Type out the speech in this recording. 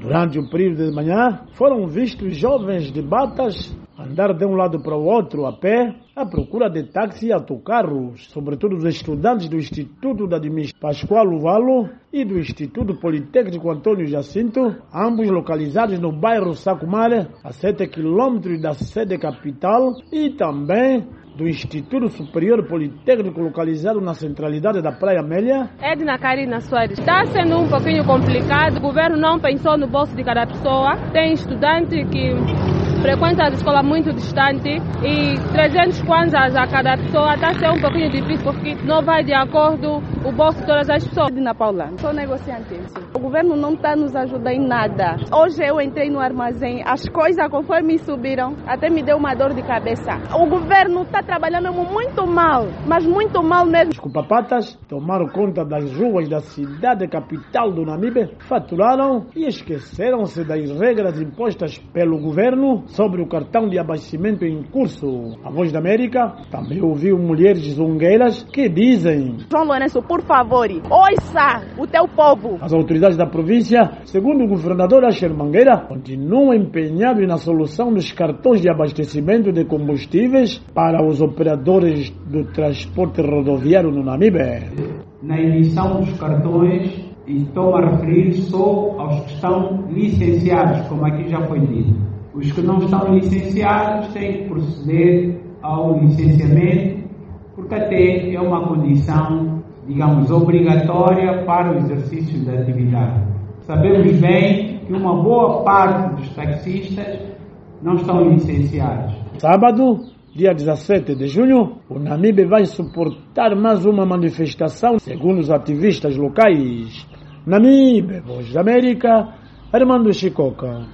Durante o período de manhã, foram vistos jovens de batas andar de um lado para o outro a pé, à procura de táxi e autocarros, sobretudo os estudantes do Instituto da Administração Pascoal Uvalo e do Instituto Politécnico Antônio Jacinto, ambos localizados no bairro Sacumare, a 7 quilômetros da sede capital, e também do Instituto Superior Politécnico localizado na centralidade da Praia Amélia. Edna Karina Soares. Está sendo um pouquinho complicado, o governo não pensou no bolso de cada pessoa. Tem estudante que frequenta a escola muito distante e 300 kwanzas a cada pessoa está sendo um pouquinho difícil porque não vai de acordo o bolso de todas as pessoas. Edna Paula, sou negociante. O governo não está nos ajudando em nada. Hoje eu entrei no armazém, as coisas conforme subiram, até me deu uma dor de cabeça. O governo está trabalhando muito mal, mas muito mal mesmo. Os cupapatas tomaram conta das ruas da cidade capital do Namibe, faturaram e esqueceram-se das regras impostas pelo governo sobre o cartão de abastecimento em curso. A Voz da América também ouviu mulheres zongueiras que dizem: João Lourenço, por favor, ouça o teu povo. As autoridades da província, segundo o governador Asher Mangueira, continuam empenhados na solução dos cartões de abastecimento de combustíveis para os operadores do transporte rodoviário no Namibe. Na emissão dos cartões, e estou a referir só aos que estão licenciados, como aqui já foi dito. Os que não estão licenciados têm que proceder ao licenciamento, porque até é uma condição, digamos, obrigatória para o exercício da atividade. Sabemos bem que uma boa parte dos taxistas não estão licenciados. Sábado, dia 17 de junho, o Namibe vai suportar mais uma manifestação, segundo os ativistas locais. Namibe, Voz da América, Armando Chicoca.